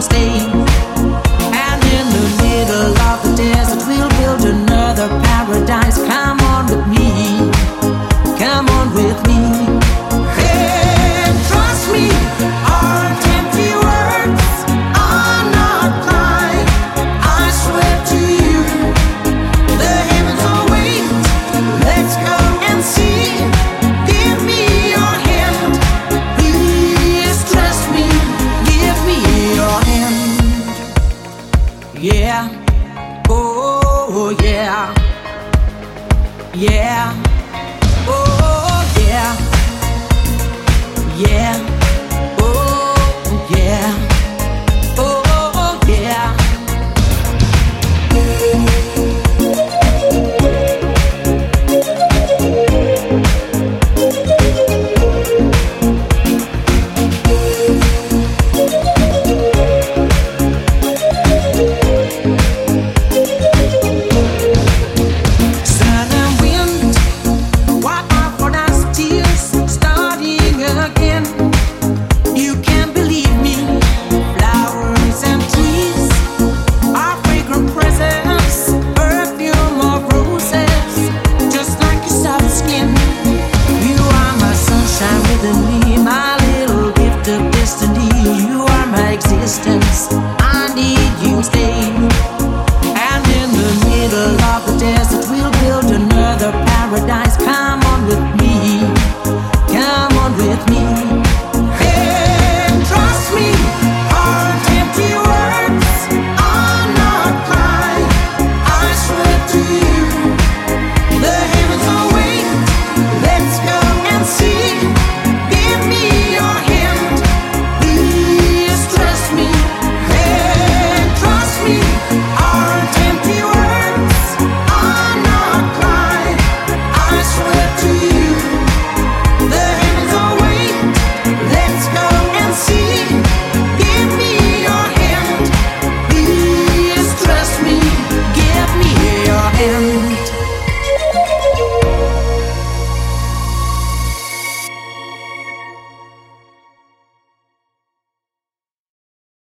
stay. And in the middle of the desert, we'll build another paradise. Come on with me, come on with me. Hey, trust me, our empty words are not mine. I swear to you, the heavens are waiting. Let's go and see. Give me your hand, please trust me. Give me your hand. Yeah, oh yeah, yeah, oh yeah, yeah, oh yeah, oh yeah. Sun and wind, wipe out for us tears, starting again. You can believe me, flowers and trees, our fragrant presence, perfume of roses, just like your soft skin. You are my sunshine within me, my little gift of destiny. You are my existence, I need you to stay. And in the middle of the desert, we'll build another paradise. Come on with me, come on with me.